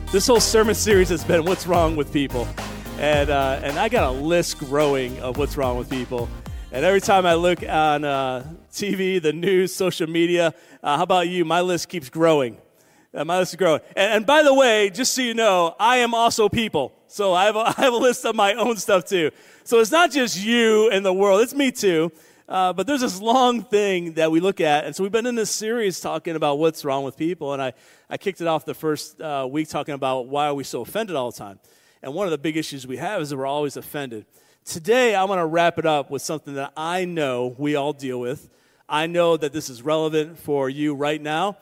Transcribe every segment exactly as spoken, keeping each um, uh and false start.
This whole sermon series has been what's wrong with people. And uh, and I got a list growing of what's wrong with people. And every time I look on uh, T V, the news, social media, uh, how about you? My list keeps growing. Uh, my list is growing. And, and by the way, just so you know, I am also people. So I have, a, I have a list of my own stuff too. So it's not just you and the world. It's me too. Uh, but there's this long thing that we look at. And so we've been in this series talking about what's wrong with people. And I, I kicked it off the first uh, week talking about why are we so offended all the time. And one of the big issues we have is that we're always offended. Today, I'm going to wrap it up with something that I know we all deal with. I know that this is relevant for you right now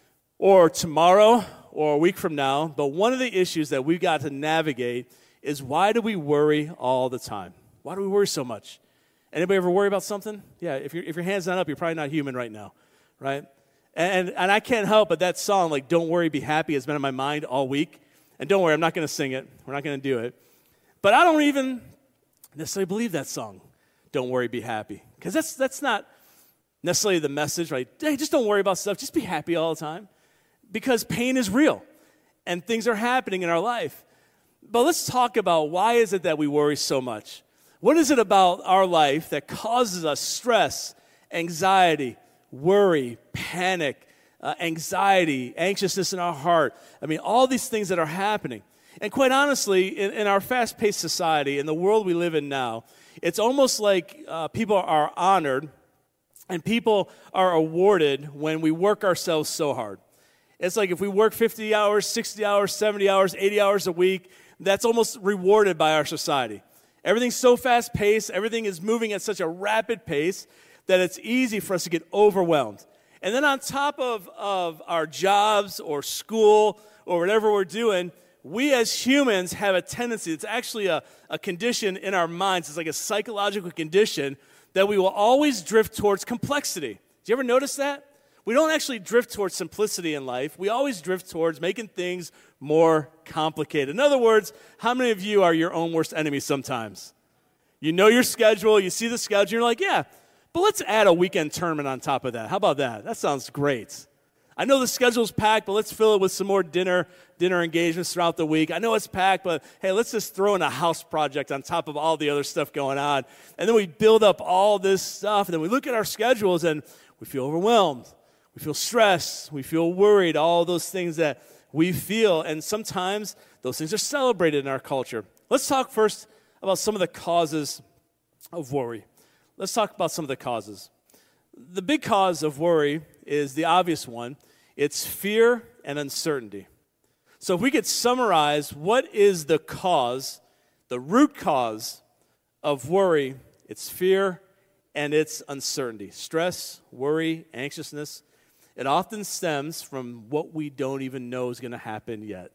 or tomorrow or a week from now. But one of the issues that we've got to navigate is why do we worry all the time? Why do we worry so much? Anybody ever worry about something? Yeah, if, you if your hand's not up, you're probably not human right now, right? And, and I can't help but that song, like, Don't Worry, Be Happy, has been in my mind all week. And don't worry, I'm not going to sing it. We're not going to do it. But I don't even necessarily believe that song, Don't Worry, Be Happy. Because that's that's not necessarily the message, right? Hey, just don't worry about stuff. Just be happy all the time. Because pain is real. And things are happening in our life. But let's talk about why is it that we worry so much? What is it about our life that causes us stress, anxiety, worry, panic, uh, anxiety, anxiousness in our heart? I mean, all these things that are happening. And quite honestly, in, in our fast-paced society, in the world we live in now, it's almost like uh, people are honored and people are awarded when we work ourselves so hard. It's like if we work fifty hours, sixty hours, seventy hours, eighty hours a week, that's almost rewarded by our society. Everything's so fast-paced, everything is moving at such a rapid pace that it's easy for us to get overwhelmed. And then on top of, of our jobs or school or whatever we're doing, we as humans have a tendency, it's actually a, a condition in our minds, it's like a psychological condition that we will always drift towards complexity. Do you ever notice that? We don't actually drift towards simplicity in life. We always drift towards making things more complicated. In other words, how many of you are your own worst enemy sometimes? You know your schedule, you see the schedule, you're like, yeah, but let's add a weekend tournament on top of that. How about that? That sounds great. I know the schedule's packed, but let's fill it with some more dinner, dinner engagements throughout the week. I know it's packed, but hey, let's just throw in a house project on top of all the other stuff going on. And then we build up all this stuff, and then we look at our schedules, and we feel overwhelmed. We feel stressed. We feel worried, all those things that we feel. And sometimes those things are celebrated in our culture. Let's talk first about some of the causes of worry. Let's talk about some of the causes. The big cause of worry is the obvious one. It's fear and uncertainty. So if we could summarize what is the cause, the root cause of worry, it's fear and it's uncertainty. Stress, worry, anxiousness. It often stems from what we don't even know is going to happen yet.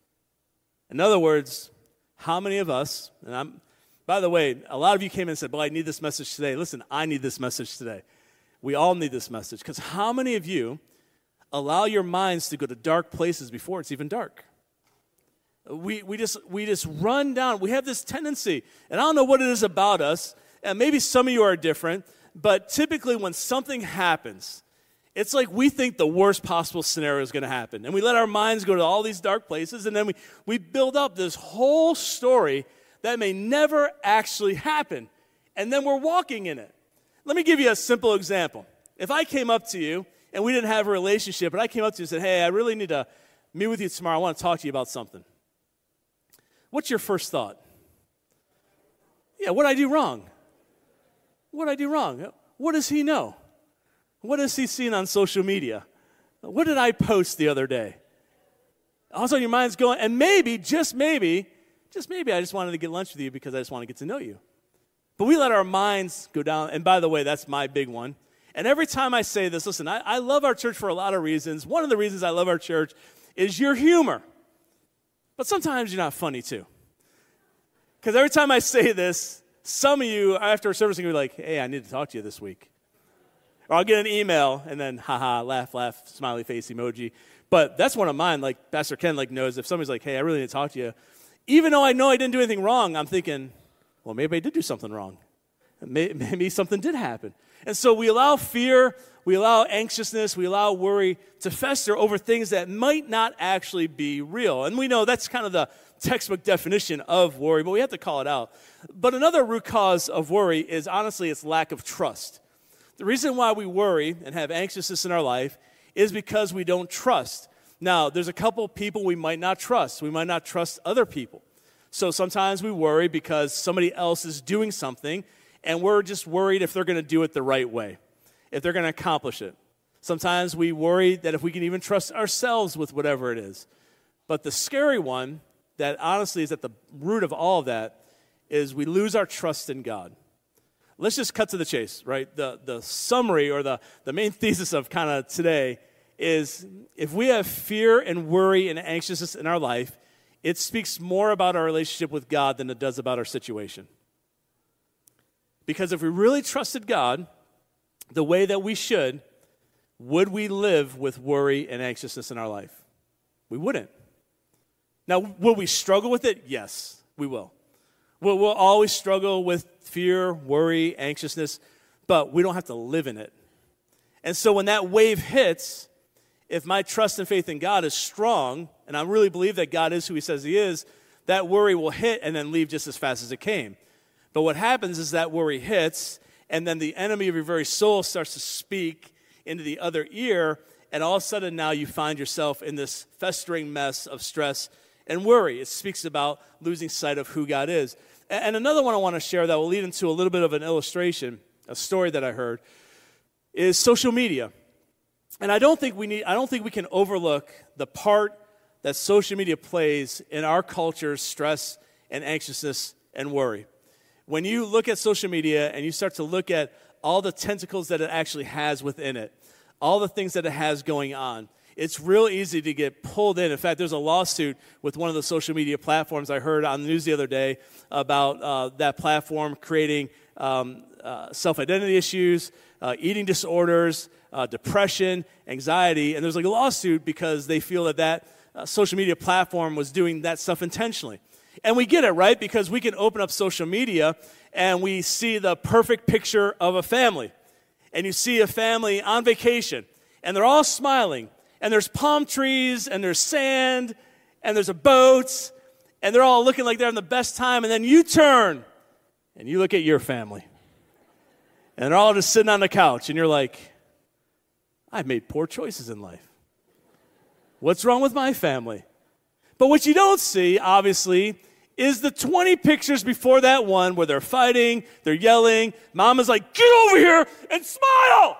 In other words, how many of us, and I'm, by the way, a lot of you came in and said, well, I need this message today. Listen, I need this message today. We all need this message. Because how many of you allow your minds to go to dark places before it's even dark? We, we, just, we just run down. We have this tendency, and I don't know what it is about us, and maybe some of you are different, but typically when something happens, it's like we think the worst possible scenario is going to happen. And we let our minds go to all these dark places, and then we, we build up this whole story that may never actually happen. And then we're walking in it. Let me give you a simple example. If I came up to you, and we didn't have a relationship, but I came up to you and said, hey, I really need to meet with you tomorrow. I want to talk to you about something. What's your first thought? Yeah, what did I do wrong? What did I do wrong? What does he know? What has he seen on social media? What did I post the other day? Also, your mind's going, and maybe, just maybe, just maybe I just wanted to get lunch with you because I just want to get to know you. But we let our minds go down, and by the way, that's my big one. And every time I say this, listen, I, I love our church for a lot of reasons. One of the reasons I love our church is your humor. But sometimes you're not funny, too. Because every time I say this, some of you, after a service, are going to be like, hey, I need to talk to you this week. Or I'll get an email, and then, haha, laugh, laugh, smiley face emoji. But that's one of mine. Like, Pastor Ken like knows if somebody's like, hey, I really need to talk to you. Even though I know I didn't do anything wrong, I'm thinking, well, maybe I did do something wrong. Maybe something did happen. And so we allow fear, we allow anxiousness, we allow worry to fester over things that might not actually be real. And we know that's kind of the textbook definition of worry, but we have to call it out. But another root cause of worry is honestly its lack of trust. The reason why we worry and have anxiousness in our life is because we don't trust. Now, there's a couple people we might not trust. We might not trust other people. So sometimes we worry because somebody else is doing something, and we're just worried if they're going to do it the right way, if they're going to accomplish it. Sometimes we worry that if we can even trust ourselves with whatever it is. But the scary one that honestly is at the root of all of that is we lose our trust in God. Let's just cut to the chase, right? The the summary or the, the main thesis of kind of today is if we have fear and worry and anxiousness in our life, it speaks more about our relationship with God than it does about our situation. Because if we really trusted God the way that we should, would we live with worry and anxiousness in our life? We wouldn't. Now, will we struggle with it? Yes, we will. We'll, we'll always struggle with fear, worry, anxiousness, but we don't have to live in it. And so when that wave hits, if my trust and faith in God is strong, and I really believe that God is who he says he is, that worry will hit and then leave just as fast as it came. But what happens is that worry hits, and then the enemy of your very soul starts to speak into the other ear, and all of a sudden now you find yourself in this festering mess of stress and worry. It speaks about losing sight of who God is. And another one I want to share that will lead into a little bit of an illustration, a story that I heard, is social media. And I don't think we need I don't think we can overlook the part that social media plays in our culture's stress and anxiousness and worry. When you look at social media and you start to look at all the tentacles that it actually has within it, all the things that it has going on, it's real easy to get pulled in. In fact, there's a lawsuit with one of the social media platforms I heard on the news the other day about uh, that platform creating um, uh, self-identity issues, uh, eating disorders, uh, depression, anxiety. And there's like a lawsuit because they feel that that uh, social media platform was doing that stuff intentionally. And we get it, right? Because we can open up social media and we see the perfect picture of a family. And you see a family on vacation, and they're all smiling. And there's palm trees, and there's sand, and there's a boat, and they're all looking like they're having the best time. And then you turn, and you look at your family. And they're all just sitting on the couch, and you're like, I've made poor choices in life. What's wrong with my family? But what you don't see, obviously, is the twenty pictures before that one where they're fighting, they're yelling. Mama's like, get over here and smile.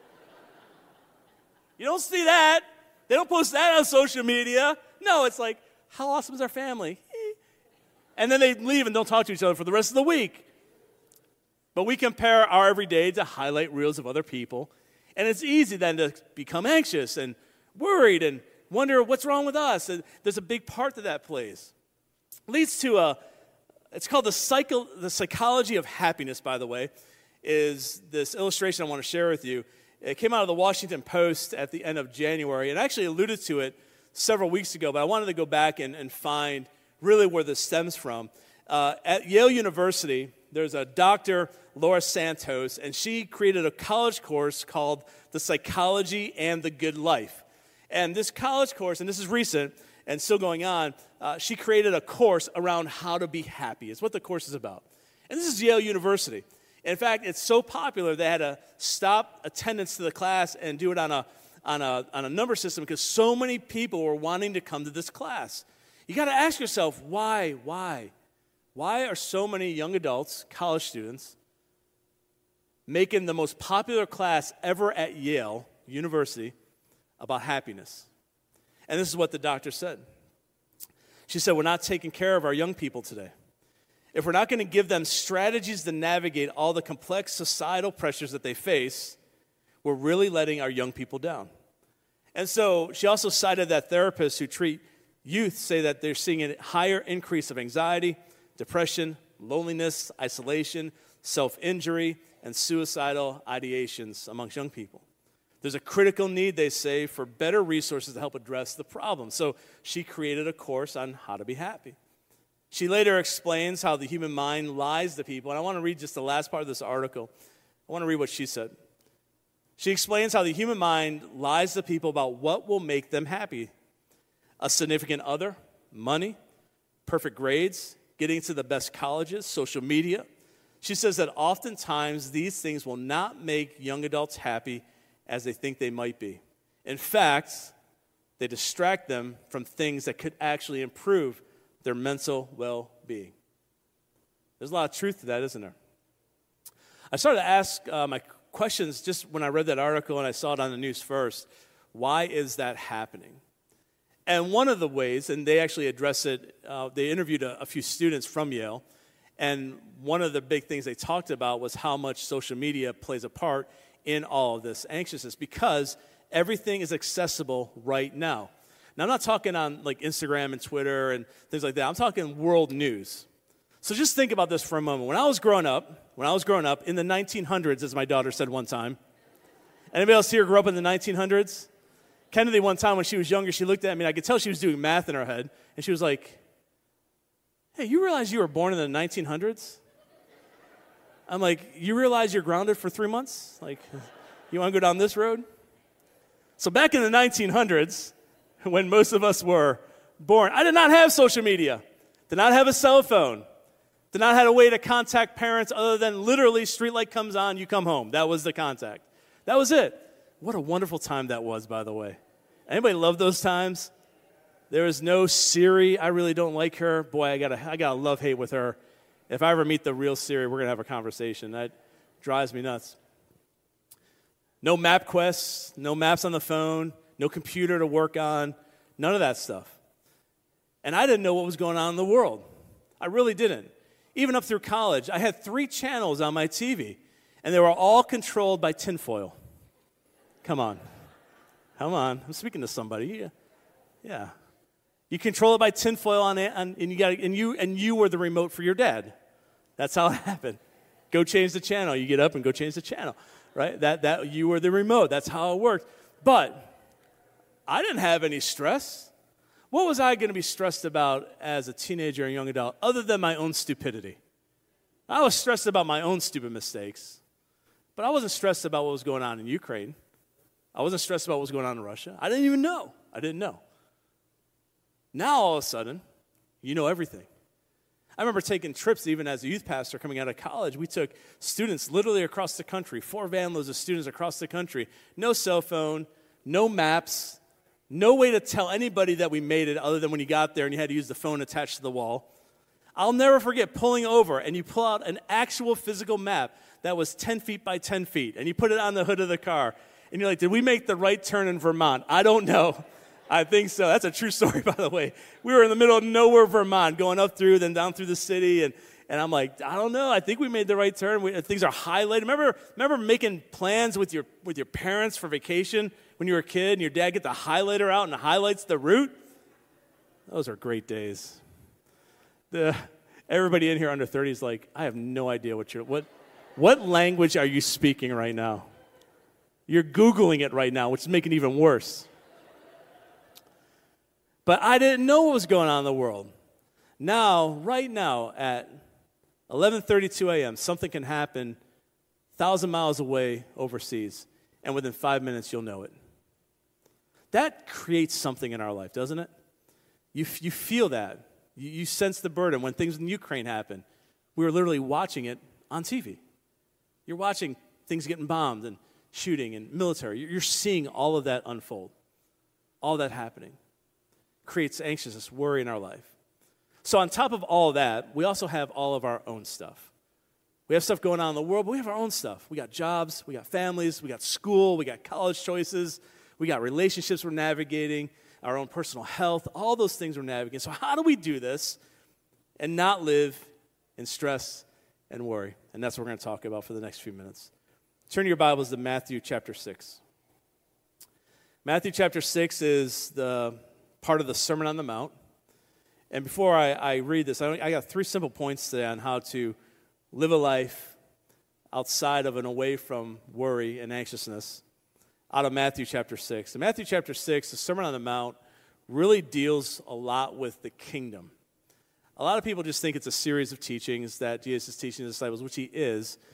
You don't see that. They don't post that on social media. No, it's like, how awesome is our family? And then they leave and don't talk to each other for the rest of the week. But we compare our everyday to highlight reels of other people. And it's easy then to become anxious and worried and wonder what's wrong with us. And there's a big part that that plays. Leads to a, it's called the psycho, the psychology of happiness, by the way, is this illustration I want to share with you. It came out of the Washington Post at the end of January, and I actually alluded to it several weeks ago, but I wanted to go back and, and find really where this stems from. Uh, at Yale University, there's a Doctor Laura Santos, and she created a college course called The Psychology and the Good Life. And this college course, and this is recent and still going on, uh, she created a course around how to be happy. It's what the course is about. And this is Yale University. In fact, it's so popular they had to stop attendance to the class and do it on a on a on a number system because so many people were wanting to come to this class. You got to ask yourself, why, why? Why are so many young adults, college students, making the most popular class ever at Yale University about happiness? And this is what the doctor said. She said, we're not taking care of our young people today. If we're not going to give them strategies to navigate all the complex societal pressures that they face, we're really letting our young people down. And so she also cited that therapists who treat youth say that they're seeing a higher increase of anxiety, depression, loneliness, isolation, self-injury, and suicidal ideations amongst young people. There's a critical need, they say, for better resources to help address the problem. So she created a course on how to be happy. She later explains how the human mind lies to people. And I want to read just the last part of this article. I want to read what she said. She explains how the human mind lies to people about what will make them happy. A significant other, money, perfect grades, getting to the best colleges, social media. She says that oftentimes these things will not make young adults happy as they think they might be. In fact, they distract them from things that could actually improve their mental well-being. There's a lot of truth to that, isn't there? I started to ask uh, my questions just when I read that article and I saw it on the news first. Why is that happening? And one of the ways, and they actually address it, uh, they interviewed a, a few students from Yale, and one of the big things they talked about was how much social media plays a part in all of this anxiousness, because everything is accessible right now. Now, I'm not talking on like Instagram and Twitter and things like that. I'm talking world news. So just think about this for a moment. When I was growing up, when I was growing up in the nineteen hundreds, as my daughter said one time. Anybody else here grew up in the nineteen hundreds? Kennedy, one time when she was younger, she looked at me, and I could tell she was doing math in her head, and she was like, hey, you realize you were born in the nineteen hundreds? I'm like, you realize you're grounded for three months? Like, you want to go down this road? So back in the nineteen hundreds, when most of us were born, I did not have social media, did not have a cell phone, did not have a way to contact parents other than literally street light comes on, you come home. That was the contact. That was it. What a wonderful time that was, by the way. Anybody love those times? There was no Siri. I really don't like her. Boy, I got a, I got a love-hate with her. If I ever meet the real Siri, we're going to have a conversation. That drives me nuts. No MapQuest, no maps on the phone, no computer to work on, none of that stuff. And I didn't know what was going on in the world. I really didn't. Even up through college, I had three channels on my T V, and they were all controlled by tinfoil. Come on. Come on. I'm speaking to somebody. Yeah. yeah. You control it by tinfoil on it, and, and you got and you and you were the remote for your dad. That's how it happened. Go change the channel. You get up and go change the channel. Right? That that you were the remote. That's how it worked. But I didn't have any stress. What was I going to be stressed about as a teenager and young adult other than my own stupidity? I was stressed about my own stupid mistakes, but I wasn't stressed about what was going on in Ukraine. I wasn't stressed about what was going on in Russia. I didn't even know. I didn't know. Now, all of a sudden, you know everything. I remember taking trips, even as a youth pastor coming out of college. We took students literally across the country, four van loads of students across the country. No cell phone, no maps, no way to tell anybody that we made it other than when you got there and you had to use the phone attached to the wall. I'll never forget pulling over, and you pull out an actual physical map that was ten feet by ten feet, and you put it on the hood of the car. And you're like, did we make the right turn in Vermont? I don't know. I think so. That's a true story, by the way. We were in the middle of nowhere, Vermont, going up through, then down through the city. And, and I'm like, I don't know. I think we made the right turn. We, things are highlighted. Remember, remember making plans with your with your parents for vacation when you were a kid, and your dad get the highlighter out and highlights the route? Those are great days. The, everybody in here under thirty is like, I have no idea what you're, what, what language are you speaking right now? You're Googling it right now, which is making it even worse. But I didn't know what was going on in the world. Now, right now, at eleven thirty-two a.m., something can happen one thousand miles away overseas, and within five minutes, you'll know it. That creates something in our life, doesn't it? You, you feel that. You, you sense the burden. When things in Ukraine happen, we were literally watching it on T V. You're watching things getting bombed and shooting and military. You're seeing all of that unfold, all that happening. Creates anxiousness, worry in our life. So on top of all that, we also have all of our own stuff. We have stuff going on in the world, but we have our own stuff. We got jobs, we got families, we got school, we got college choices, we got relationships we're navigating, our own personal health, all those things we're navigating. So how do we do this and not live in stress and worry? And that's what we're going to talk about for the next few minutes. Turn your Bibles to Matthew chapter six. Matthew chapter six is the part of the Sermon on the Mount. And before I, I read this, I, I got three simple points today on how to live a life outside of and away from worry and anxiousness out of Matthew chapter six. In Matthew chapter six, the Sermon on the Mount really deals a lot with the kingdom. A lot of people just think it's a series of teachings that Jesus is teaching his disciples, which he is.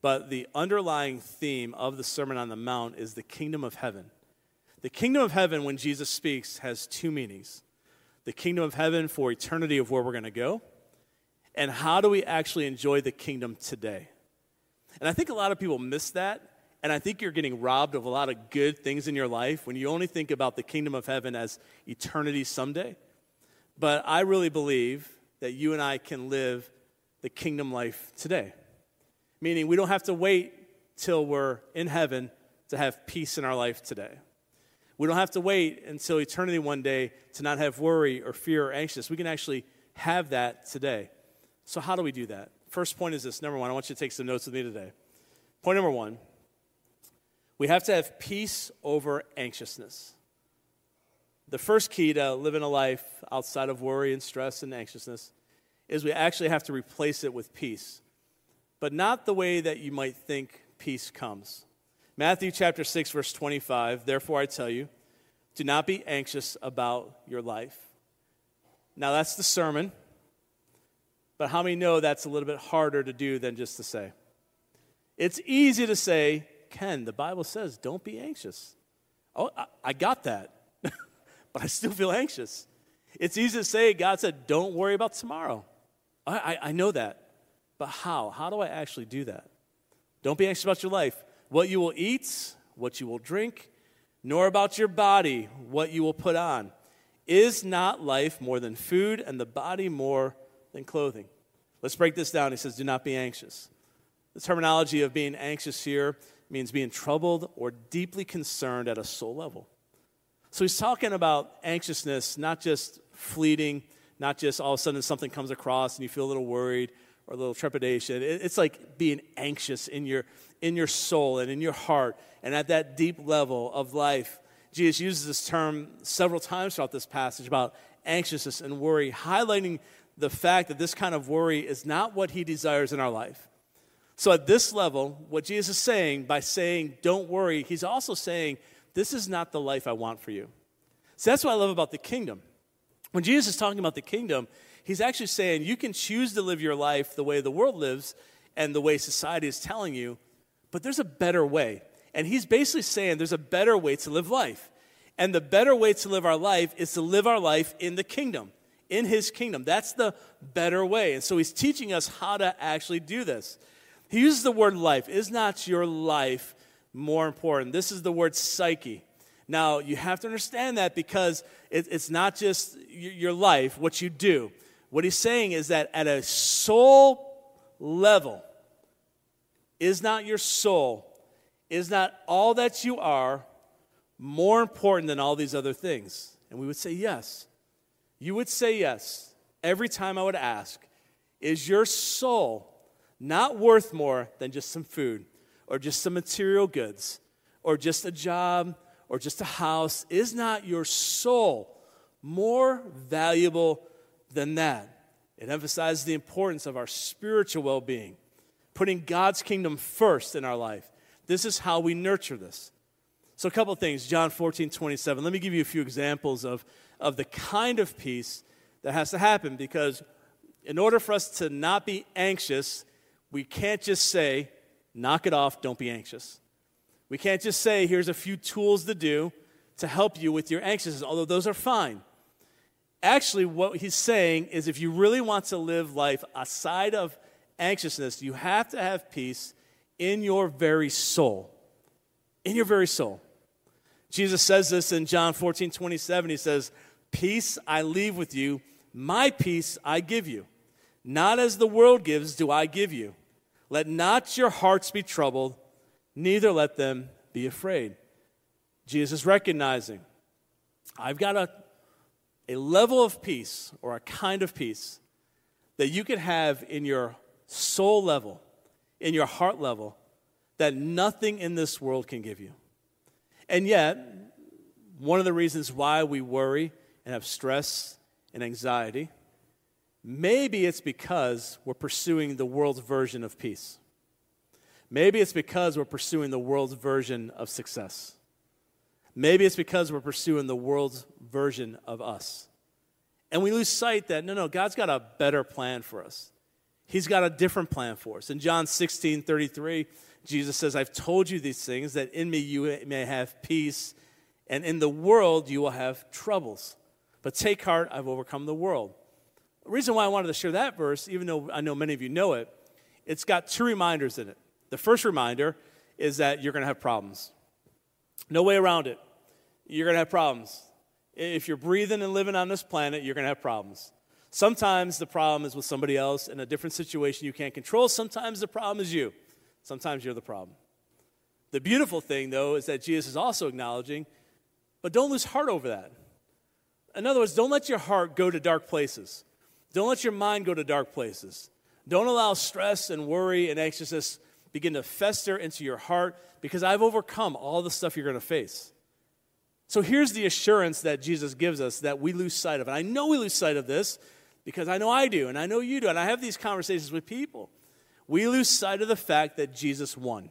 but the underlying theme of the Sermon on the Mount is the kingdom of heaven. The kingdom of heaven, when Jesus speaks, has two meanings. The kingdom of heaven for eternity of where we're going to go, and how do we actually enjoy the kingdom today? And I think a lot of people miss that, and I think you're getting robbed of a lot of good things in your life when you only think about the kingdom of heaven as eternity someday. But I really believe that you and I can live the kingdom life today, meaning we don't have to wait till we're in heaven to have peace in our life today. We don't have to wait until eternity one day to not have worry or fear or anxious. We can actually have that today. So how do we do that? First point is this. Number one, I want you to take some notes with me today. Point number one, we have to have peace over anxiousness. The first key to living a life outside of worry and stress and anxiousness is we actually have to replace it with peace, but not the way that you might think peace comes. Matthew chapter six, verse twenty-five, therefore I tell you, do not be anxious about your life. Now that's the sermon, but how many know that's a little bit harder to do than just to say? It's easy to say, Ken, the Bible says don't be anxious. Oh, I, I got that, but I still feel anxious. It's easy to say, God said don't worry about tomorrow. I, I, I know that, but how? How do I actually do that? Don't be anxious about your life. What you will eat, what you will drink, nor about your body, what you will put on. Is not life more than food, and the body more than clothing? Let's break this down. He says, do not be anxious. The terminology of being anxious here means being troubled or deeply concerned at a soul level. So he's talking about anxiousness, not just fleeting, not just all of a sudden something comes across and you feel a little worried or a little trepidation. It's like being anxious in your in your soul and in your heart and at that deep level of life. Jesus uses this term several times throughout this passage about anxiousness and worry, highlighting the fact that this kind of worry is not what he desires in our life. So at this level, what Jesus is saying by saying don't worry, he's also saying this is not the life I want for you. So that's what I love about the kingdom. When Jesus is talking about the kingdom, he's actually saying you can choose to live your life the way the world lives and the way society is telling you, but there's a better way. And he's basically saying there's a better way to live life. And the better way to live our life is to live our life in the kingdom, in his kingdom. That's the better way. And so he's teaching us how to actually do this. He uses the word life. Is not your life more important? This is the word psyche. Now, you have to understand that because it, it's not just your life, what you do. What he's saying is that at a soul level, is not your soul, is not all that you are more important than all these other things? And we would say yes. You would say yes every time I would ask, is your soul not worth more than just some food or just some material goods or just a job or just a house? Is not your soul more valuable than that? It emphasizes the importance of our spiritual well-being, putting God's kingdom first in our life. This is how we nurture this. So a couple of things, John fourteen twenty-seven. Let me give you a few examples of, of the kind of peace that has to happen, because in order for us to not be anxious, we can't just say, knock it off, don't be anxious. We can't just say, here's a few tools to do to help you with your anxiousness, although those are fine. Actually, what he's saying is if you really want to live life aside of anxiousness, you have to have peace in your very soul. In your very soul. Jesus says this in John fourteen twenty-seven. He says, peace I leave with you, my peace I give you. Not as the world gives do I give you. Let not your hearts be troubled, neither let them be afraid. Jesus is recognizing, I've got a, a level of peace or a kind of peace that you can have in your soul level, in your heart level, that nothing in this world can give you. And yet, one of the reasons why we worry and have stress and anxiety, maybe it's because we're pursuing the world's version of peace. Maybe it's because we're pursuing the world's version of success. Maybe it's because we're pursuing the world's version of us. And we lose sight that, no, no, God's got a better plan for us. He's got a different plan for us. In John sixteen thirty-three, Jesus says, I've told you these things that in me you may have peace, and in the world you will have troubles. But take heart, I've overcome the world. The reason why I wanted to share that verse, even though I know many of you know it, it's got two reminders in it. The first reminder is that you're going to have problems. No way around it. You're going to have problems. If you're breathing and living on this planet, you're going to have problems. Sometimes the problem is with somebody else in a different situation you can't control. Sometimes the problem is you. Sometimes you're the problem. The beautiful thing, though, is that Jesus is also acknowledging, but don't lose heart over that. In other words, don't let your heart go to dark places. Don't let your mind go to dark places. Don't allow stress and worry and anxiousness begin to fester into your heart, because I've overcome all the stuff you're going to face. So here's the assurance that Jesus gives us that we lose sight of. And I know we lose sight of this because I know I do, and I know you do, and I have these conversations with people. We lose sight of the fact that Jesus won.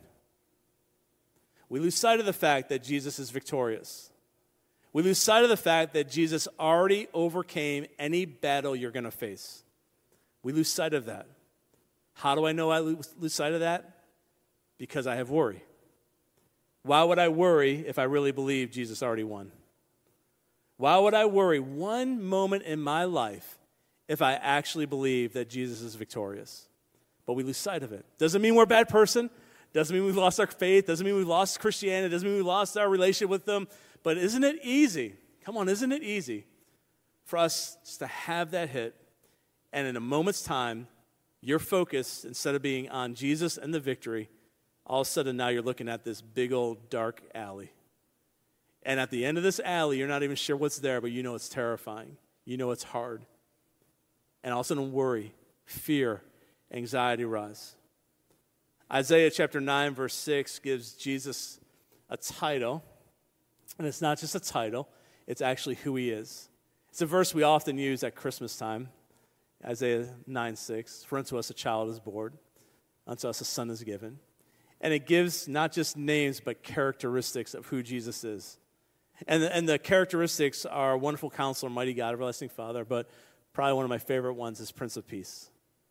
We lose sight of the fact that Jesus is victorious. We lose sight of the fact that Jesus already overcame any battle you're going to face. We lose sight of that. How do I know I lose, lose sight of that? Because I have worry. Why would I worry if I really believe Jesus already won? Why would I worry one moment in my life if I actually believe that Jesus is victorious? But we lose sight of it. Doesn't mean we're a bad person. Doesn't mean we've lost our faith. Doesn't mean we've lost Christianity. Doesn't mean we lost our relationship with them. But isn't it easy? Come on, isn't it easy for us just to have that hit, and in a moment's time, your focus, instead of being on Jesus and the victory, all of a sudden now you're looking at this big old dark alley. And at the end of this alley, you're not even sure what's there, but you know it's terrifying. You know it's hard. And all of a sudden worry, fear, anxiety rise. Isaiah chapter nine, verse six gives Jesus a title. And it's not just a title, it's actually who he is. It's a verse we often use at Christmas time. Isaiah nine six, for unto us a child is born, unto us a son is given. And it gives not just names, but characteristics of who Jesus is. And the, and the characteristics are wonderful counselor, mighty God, everlasting Father, but probably one of my favorite ones is Prince of Peace.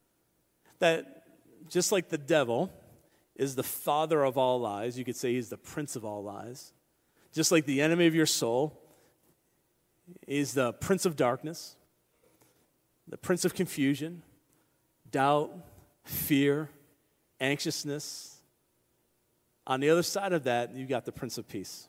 That just like the devil is the father of all lies, you could say he's the prince of all lies. Just like the enemy of your soul is the prince of darkness, the prince of confusion, doubt, fear, anxiousness. On the other side of that, you've got the Prince of Peace.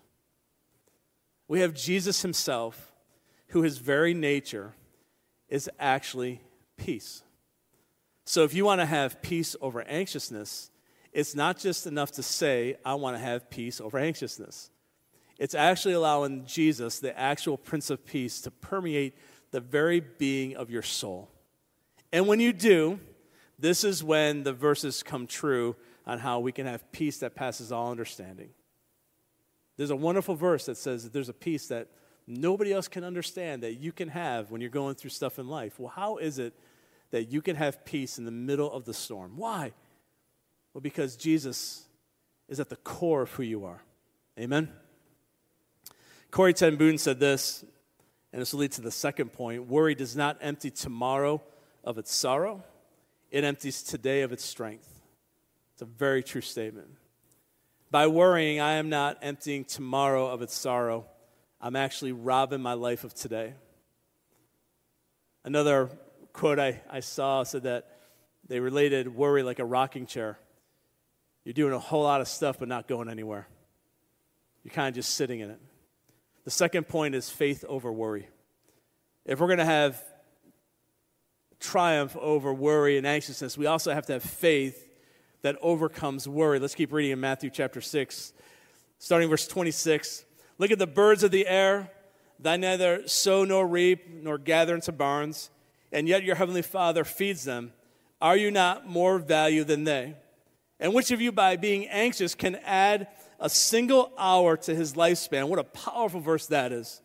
We have Jesus himself, who his very nature is actually peace. So if you want to have peace over anxiousness, it's not just enough to say, I want to have peace over anxiousness. It's actually allowing Jesus, the actual Prince of Peace, to permeate the very being of your soul. And when you do, this is when the verses come true on how we can have peace that passes all understanding. There's a wonderful verse that says that there's a peace that nobody else can understand that you can have when you're going through stuff in life. Well, how is it that you can have peace in the middle of the storm? Why? Well, because Jesus is at the core of who you are. Amen? Corrie ten Boom said this, and this will lead to the second point. Worry does not empty tomorrow of its sorrow. It empties today of its strength. It's a very true statement. By worrying, I am not emptying tomorrow of its sorrow. I'm actually robbing my life of today. Another quote I, I saw said that they related worry like a rocking chair. You're doing a whole lot of stuff but not going anywhere. You're kind of just sitting in it. The second point is faith over worry. If we're going to have triumph over worry and anxiousness, we also have to have faith that overcomes worry. Let's keep reading in Matthew chapter six, starting verse twenty-six. Look at the birds of the air. They neither sow nor reap nor gather into barns, and yet your heavenly Father feeds them. Are you not more value than they? And which of you, by being anxious, can add a single hour to his lifespan? What a powerful verse that is.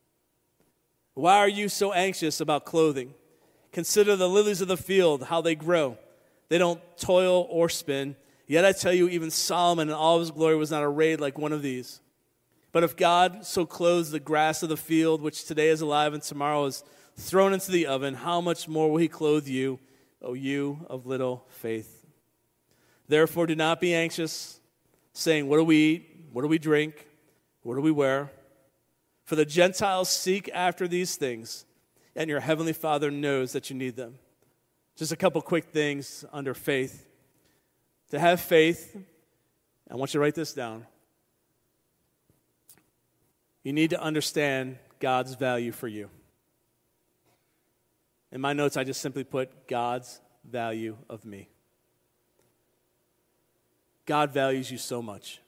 Why are you so anxious about clothing? Consider the lilies of the field, how they grow. They don't toil or spin. Yet I tell you, even Solomon in all of his glory was not arrayed like one of these. But if God so clothes the grass of the field, which today is alive and tomorrow is thrown into the oven, how much more will he clothe you, O you of little faith. Therefore do not be anxious, saying, what do we eat? What do we drink? What do we wear? For the Gentiles seek after these things, and your heavenly Father knows that you need them. Just a couple quick things under faith. To have faith, I want you to write this down. You need to understand God's value for you. In my notes, I just simply put God's value of me. God values you so much.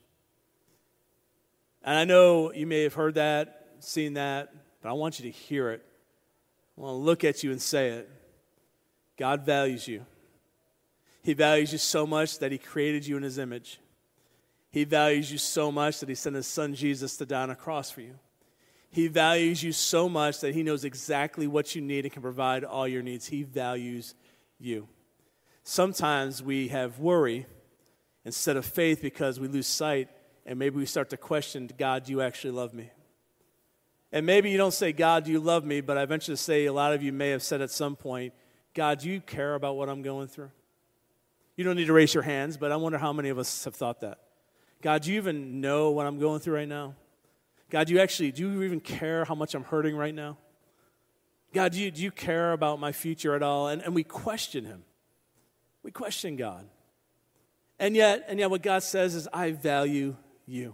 And I know you may have heard that, seen that, but I want you to hear it. I want to look at you and say it. God values you. He values you so much that he created you in his image. He values you so much that he sent his son Jesus to die on a cross for you. He values you so much that he knows exactly what you need and can provide all your needs. He values you. Sometimes we have worry instead of faith because we lose sight, and maybe we start to question, God, do you actually love me? And maybe you don't say, God, do you love me? But I venture to say a lot of you may have said at some point, God, do you care about what I'm going through? You don't need to raise your hands, but I wonder how many of us have thought that. God, do you even know what I'm going through right now? God, do you actually, do you even care how much I'm hurting right now? God, do you, do you care about my future at all? And, and we question him. We question God. And yet, and yet what God says is, I value you.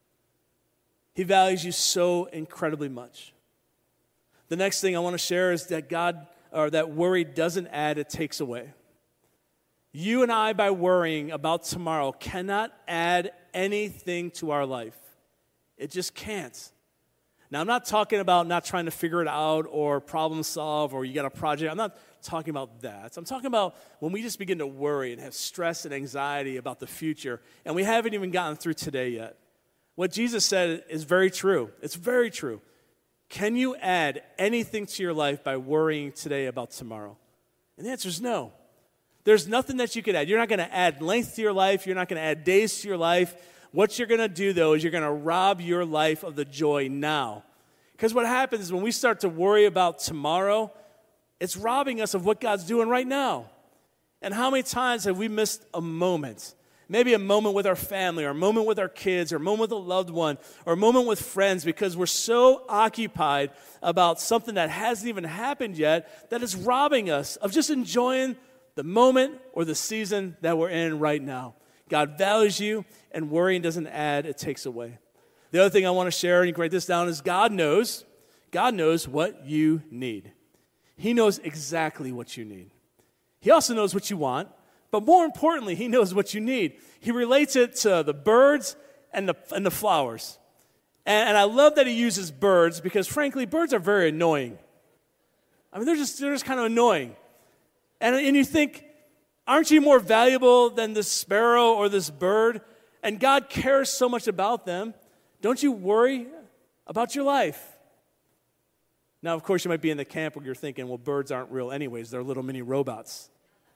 He values you so incredibly much. The next thing I want to share is that God, or that worry doesn't add, it takes away. You and I, by worrying about tomorrow, cannot add anything to our life. It just can't. Now, I'm not talking about not trying to figure it out or problem solve or you got a project. I'm not talking about that. I'm talking about when we just begin to worry and have stress and anxiety about the future, and we haven't even gotten through today yet. What Jesus said is very true. It's very true. Can you add anything to your life by worrying today about tomorrow? And the answer is no. There's nothing that you could add. You're not going to add length to your life. You're not going to add days to your life. What you're going to do, though, is you're going to rob your life of the joy now. Because what happens is when we start to worry about tomorrow, it's robbing us of what God's doing right now. And how many times have we missed a moment? Maybe a moment with our family, or a moment with our kids, or a moment with a loved one, or a moment with friends, because we're so occupied about something that hasn't even happened yet that is robbing us of just enjoying the moment or the season that we're in right now. God values you, and worrying doesn't add, it takes away. The other thing I want to share, and you can write this down, is God knows, God knows what you need. He knows exactly what you need. He also knows what you want, but more importantly, he knows what you need. He relates it to the birds and the, and the flowers. And, and I love that he uses birds because, frankly, birds are very annoying. I mean, they're just, they're just kind of annoying. And, and you think, aren't you more valuable than this sparrow or this bird? And God cares so much about them. Don't you worry about your life? Now, of course, you might be in the camp where you're thinking, well, birds aren't real anyways. They're little mini robots.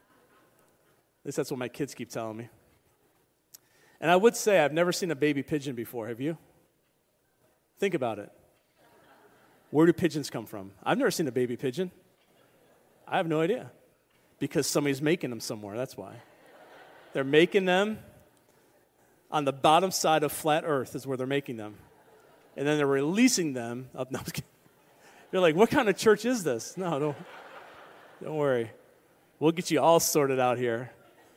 At least that's what my kids keep telling me. And I would say I've never seen a baby pigeon before. Have you? Think about it. Where do pigeons come from? I've never seen a baby pigeon. I have no idea. Because somebody's making them somewhere, that's why. They're making them on the bottom side of flat earth is where they're making them. And then they're releasing them up. No, you're like, what kind of church is this? No, don't, don't worry. We'll get you all sorted out here.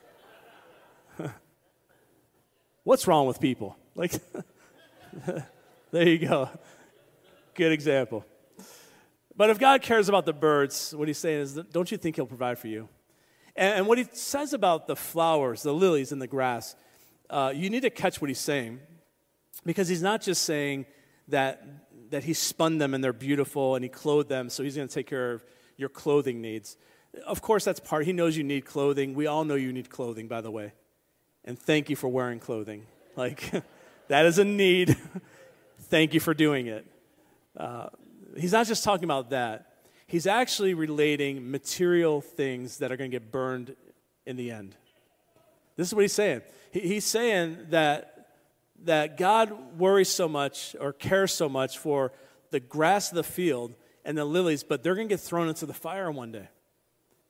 What's wrong with people? Like, there you go. Good example. But if God cares about the birds, what he's saying is, don't you think he'll provide for you? And, and what he says about the flowers, the lilies and the grass, uh, you need to catch what he's saying. Because he's not just saying that, that he spun them and they're beautiful and he clothed them, so he's going to take care of your clothing needs. Of course, that's part. He knows you need clothing. We all know you need clothing, by the way. And thank you for wearing clothing. Like, that is a need. Thank you for doing it. Uh, he's not just talking about that. He's actually relating material things that are going to get burned in the end. This is what he's saying. He, he's saying that, that God worries so much or cares so much for the grass of the field and the lilies, but they're going to get thrown into the fire one day.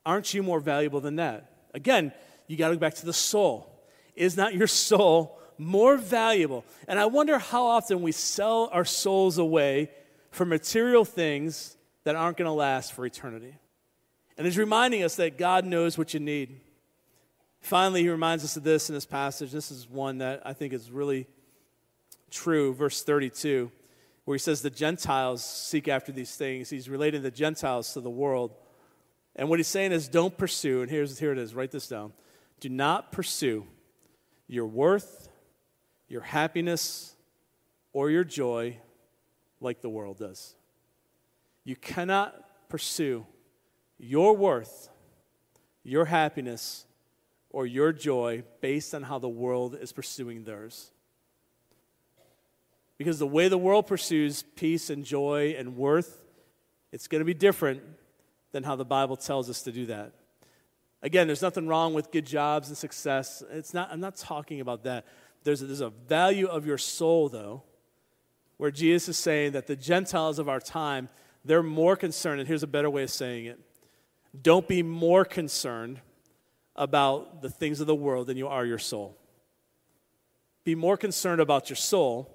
Aren't you more valuable than that? Again, you got to go back to the soul. Is not your soul more valuable? And I wonder how often we sell our souls away for material things that aren't going to last for eternity. And he's reminding us that God knows what you need. Finally, he reminds us of this in this passage. This is one that I think is really true, verse thirty-two, where he says the Gentiles seek after these things. He's relating the Gentiles to the world. And what he's saying is don't pursue, and here's, here it is, write this down. Do not pursue your worth, your happiness, or your joy like the world does. You cannot pursue your worth, your happiness, or your joy based on how the world is pursuing theirs. Because the way the world pursues peace and joy and worth, it's going to be different than how the Bible tells us to do that. Again, there's nothing wrong with good jobs and success. It's not. I'm not talking about that. There's a, there's a value of your soul, though, where Jesus is saying that the Gentiles of our time, they're more concerned, and here's a better way of saying it. Don't be more concerned about the things of the world than you are your soul. Be more concerned about your soul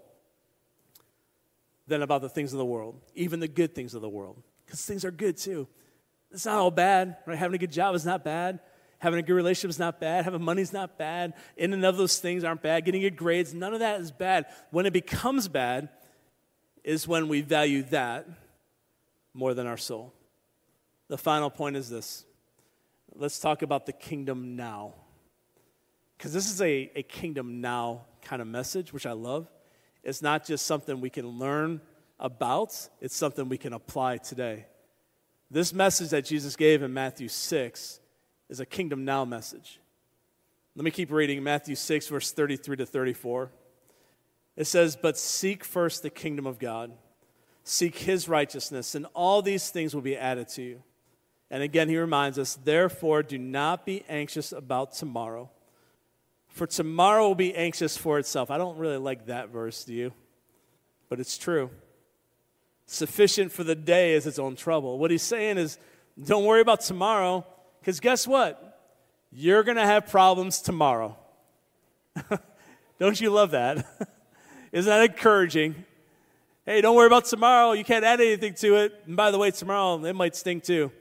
than about the things of the world, even the good things of the world, because things are good too. It's not all bad, right? Having a good job is not bad. Having a good relationship is not bad. Having money is not bad. In and of those things aren't bad. Getting good grades, none of that is bad. When it becomes bad is when we value that more than our soul. The final point is this. Let's talk about the kingdom now. Because this is a, a kingdom now kind of message, which I love. It's not just something we can learn about. It's something we can apply today. This message that Jesus gave in Matthew six is a kingdom now message. Let me keep reading Matthew six, verse thirty-three to thirty-four. It says, "But seek first the kingdom of God. Seek his righteousness, and all these things will be added to you." And again, he reminds us, "Therefore, do not be anxious about tomorrow, for tomorrow will be anxious for itself." I don't really like that verse, do you? But it's true. Sufficient for the day is its own trouble. What he's saying is, don't worry about tomorrow, because guess what? You're going to have problems tomorrow. Don't you love that? Isn't that encouraging? Hey, don't worry about tomorrow. You can't add anything to it. And by the way, tomorrow, it might stink too.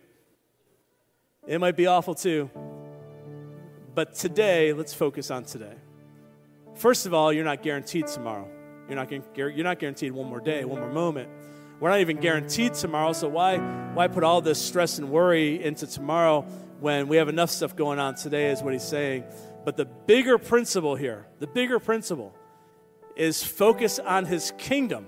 It might be awful too. But today, let's focus on today. First of all, you're not guaranteed tomorrow. You're not, you're not guaranteed one more day, one more moment. We're not even guaranteed tomorrow, so why, why put all this stress and worry into tomorrow when we have enough stuff going on today, is what he's saying. But the bigger principle here, the bigger principle is focus on his kingdom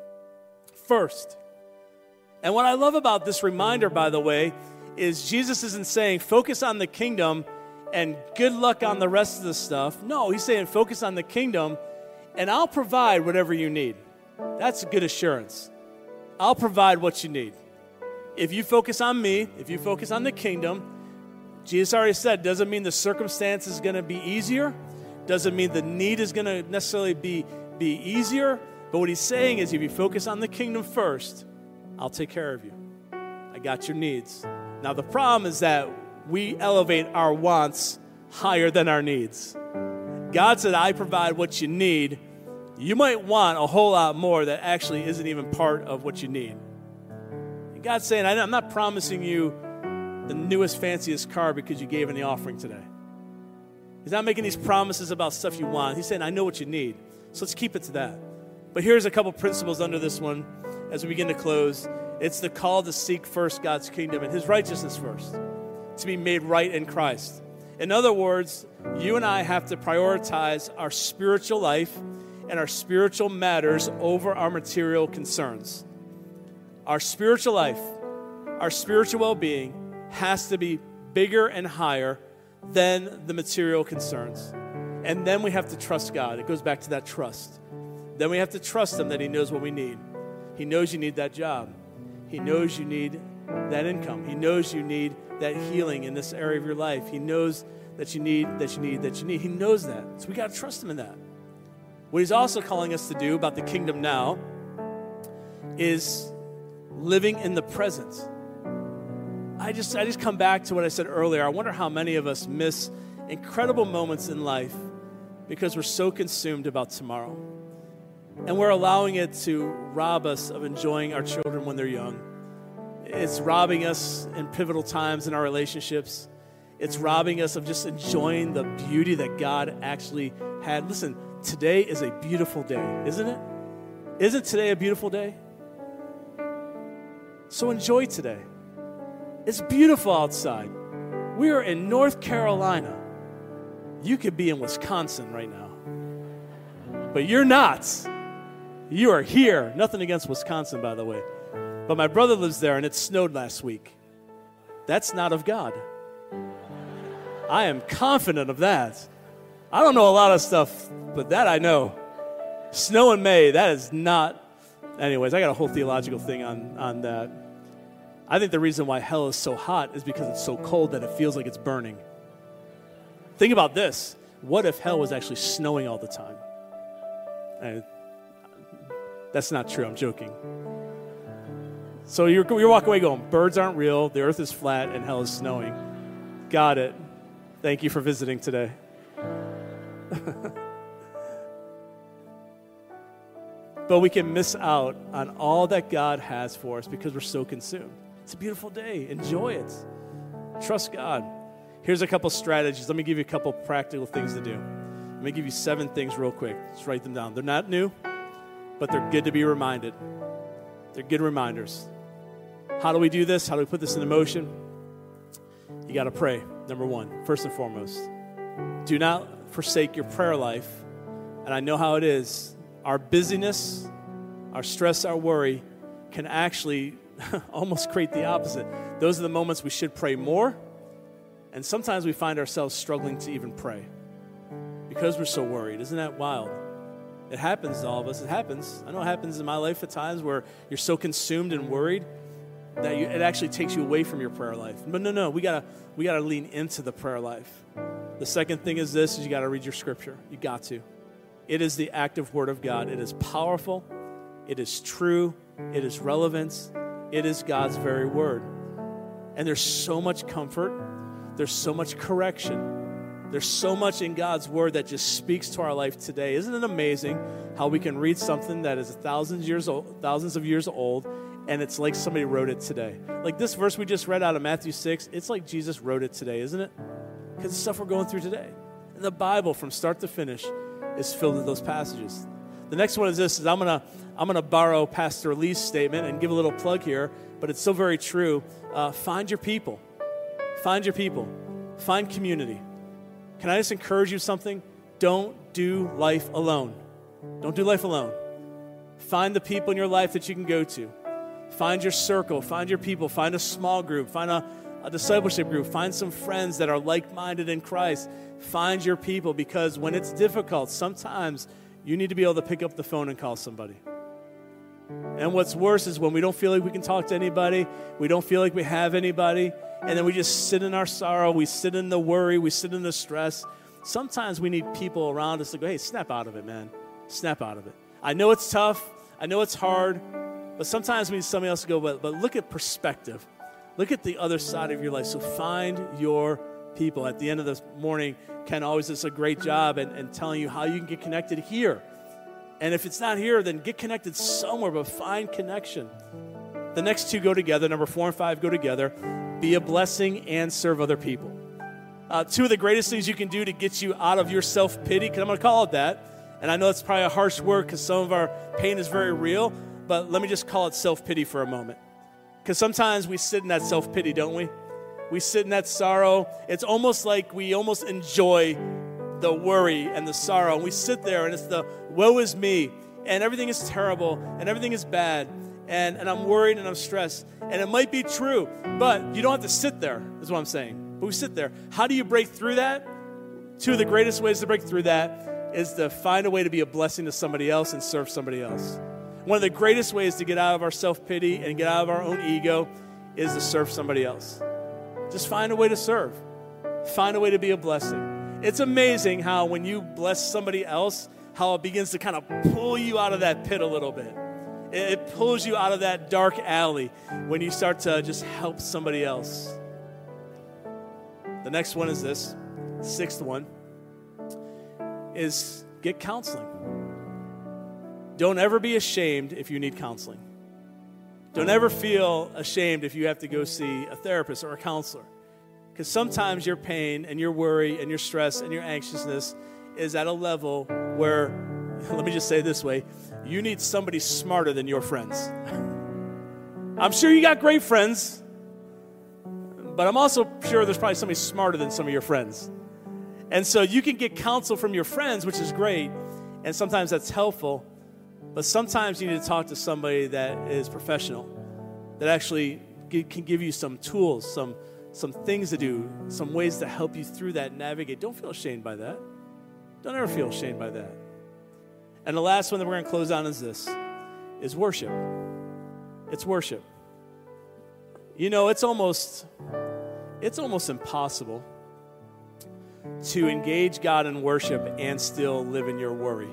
first. And what I love about this reminder, by the way, is Jesus isn't saying focus on the kingdom and good luck on the rest of the stuff. No, he's saying focus on the kingdom and I'll provide whatever you need. That's a good assurance. I'll provide what you need. If you focus on me, if you focus on the kingdom, Jesus already said, doesn't mean the circumstance is going to be easier. Doesn't mean the need is going to necessarily be, be easier. But what he's saying is if you focus on the kingdom first, I'll take care of you. I got your needs. Now the problem is that we elevate our wants higher than our needs. God said, I provide what you need. You might want a whole lot more that actually isn't even part of what you need. And God's saying, I'm not promising you the newest, fanciest car because you gave in the offering today. He's not making these promises about stuff you want. He's saying, I know what you need. So let's keep it to that. But here's a couple principles under this one as we begin to close. It's the call to seek first God's kingdom and his righteousness first, to be made right in Christ. In other words, you and I have to prioritize our spiritual life and our spiritual matters over our material concerns. Our spiritual life, our spiritual well-being has to be bigger and higher than the material concerns. And then we have to trust God. It goes back to that trust. Then we have to trust him that he knows what we need. He knows you need that job. He knows you need that income. He knows you need that healing in this area of your life. He knows that you need, that you need, that you need. He knows that. So we got to trust him in that. What he's also calling us to do about the kingdom now is living in the present. I just, I just come back to what I said earlier. I wonder how many of us miss incredible moments in life because we're so consumed about tomorrow. And we're allowing it to rob us of enjoying our children when they're young. It's robbing us in pivotal times in our relationships. It's robbing us of just enjoying the beauty that God actually had. Listen, today is a beautiful day, isn't it? Isn't today a beautiful day? So enjoy today. It's beautiful outside. We are in North Carolina. You could be in Wisconsin right now. But you're not. You are here. Nothing against Wisconsin, by the way. But my brother lives there, and it snowed last week. That's not of God. I am confident of that. I don't know a lot of stuff, but that I know. Snow in May, that is not. Anyways, I got a whole theological thing on, on that. I think the reason why hell is so hot is because it's so cold that it feels like it's burning. Think about this. What if hell was actually snowing all the time? And that's not true. I'm joking. So you're, you're walking away going, birds aren't real, the earth is flat, and hell is snowing. Got it. Thank you for visiting today. But we can miss out on all that God has for us because we're so consumed. It's a beautiful day. Enjoy it. Trust God. Here's a couple strategies. Let me give you a couple practical things to do. Let me give you seven things real quick. Just write them down. They're not new, but they're good to be reminded. They're good reminders. How do we do this? How do we put this into motion? You got to pray, number one, first and foremost. Do not forsake your prayer life. And I know how it is. Our busyness, our stress, our worry can actually almost create the opposite. Those are the moments we should pray more. And sometimes we find ourselves struggling to even pray because we're so worried. Isn't that wild? It happens to all of us. It happens. I know it happens in my life at times where you're so consumed and worried that you, it actually takes you away from your prayer life. But no, no, we gotta we gotta lean into the prayer life. The second thing is this: is you gotta read your scripture. You got to. It is the active word of God. It is powerful. It is true. It is relevant. It is God's very word. And there's so much comfort. There's so much correction. There's so much in God's word that just speaks to our life today. Isn't it amazing how we can read something that is thousands years old, thousands of years old, and it's like somebody wrote it today? Like this verse we just read out of Matthew six, it's like Jesus wrote it today, isn't it? Because the stuff we're going through today. And the Bible, from start to finish, is filled with those passages. The next one is this: is I'm gonna I'm gonna borrow Pastor Lee's statement and give a little plug here, but it's so very true. Uh, find your people. Find your people. Find community. Can I just encourage you something? Don't do life alone. Don't do life alone. Find the people in your life that you can go to. Find your circle. Find your people. Find a small group. Find a, a discipleship group. Find some friends that are like-minded in Christ. Find your people, because when it's difficult, sometimes you need to be able to pick up the phone and call somebody. And what's worse is when we don't feel like we can talk to anybody, we don't feel like we have anybody, and then we just sit in our sorrow, we sit in the worry, we sit in the stress. Sometimes we need people around us to go, hey, snap out of it, man. Snap out of it. I know it's tough. I know it's hard. But sometimes we need somebody else to go, but, but look at perspective. Look at the other side of your life. So find your people. At the end of this morning, Ken always does a great job in, in telling you how you can get connected here. And if it's not here, then get connected somewhere, but find connection. The next two go together. Number four and five go together. Be a blessing and serve other people. Uh, two of the greatest things you can do to get you out of your self-pity, because I'm going to call it that. And I know it's probably a harsh word because some of our pain is very real, but let me just call it self-pity for a moment. Because sometimes we sit in that self-pity, don't we? We sit in that sorrow. It's almost like we almost enjoy the worry and the sorrow. And we sit there and it's the woe is me. And everything is terrible. And everything is bad. And, and I'm worried and I'm stressed. And it might be true. But you don't have to sit there, is what I'm saying. But we sit there. How do you break through that? Two of the greatest ways to break through that is to find a way to be a blessing to somebody else and serve somebody else. One of the greatest ways to get out of our self-pity and get out of our own ego is to serve somebody else. Just find a way to serve. Find a way to be a blessing. It's amazing how when you bless somebody else, how it begins to kind of pull you out of that pit a little bit. It, it pulls you out of that dark alley when you start to just help somebody else. The next one is this, sixth one, is get counseling. Don't ever be ashamed if you need counseling. Don't ever feel ashamed if you have to go see a therapist or a counselor. Because sometimes your pain and your worry and your stress and your anxiousness is at a level where, let me just say it this way, you need somebody smarter than your friends. I'm sure you got great friends, but I'm also sure there's probably somebody smarter than some of your friends. And so you can get counsel from your friends, which is great, and sometimes that's helpful, but sometimes you need to talk to somebody that is professional, that actually can give you some tools, some some things to do, some ways to help you through that, navigate. Don't feel ashamed by that. Don't ever feel ashamed by that. And the last one that we're going to close on is this, is worship. It's worship. You know, it's almost, it's almost impossible to engage God in worship and still live in your worry.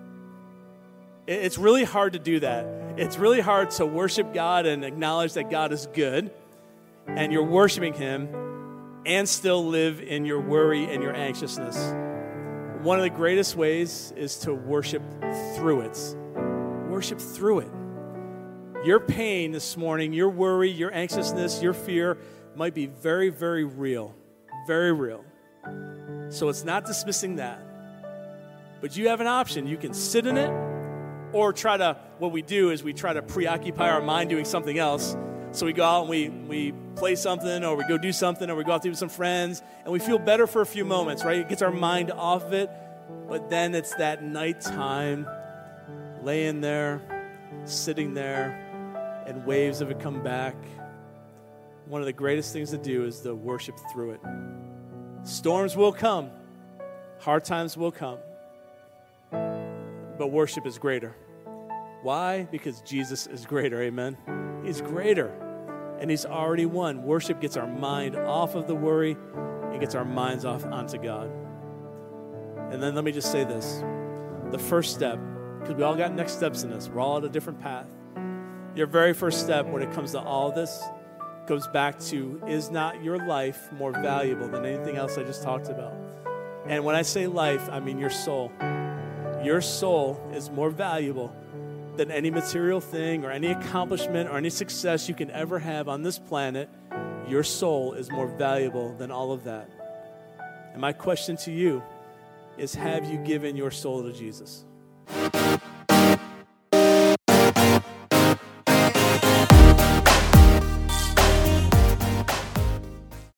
It's really hard to do that. It's really hard to worship God and acknowledge that God is good, and you're worshiping Him, and still live in your worry and your anxiousness. One of the greatest ways is to worship through it. Worship through it. Your pain this morning, your worry, your anxiousness, your fear might be very, very real. Very real. So it's not dismissing that. But you have an option. You can sit in it, or try to, what we do is we try to preoccupy our mind doing something else. So we go out and we, we play something, or we go do something, or we go out to with some friends, and we feel better for a few moments, right? It gets our mind off of it. But then it's that nighttime, laying there, sitting there, and waves of it come back. One of the greatest things to do is to worship through it. Storms will come. Hard times will come. But worship is greater. Why? Because Jesus is greater, amen? He's greater, and He's already won. Worship gets our mind off of the worry and gets our minds off onto God. And then let me just say this. The first step, because we all got next steps in this. We're all at a different path. Your very first step when it comes to all this goes back to, is not your life more valuable than anything else I just talked about? And when I say life, I mean your soul. Your soul is more valuable than any material thing or any accomplishment or any success you can ever have on this planet. Your soul is more valuable than all of that. And my question to you is, have you given your soul to Jesus?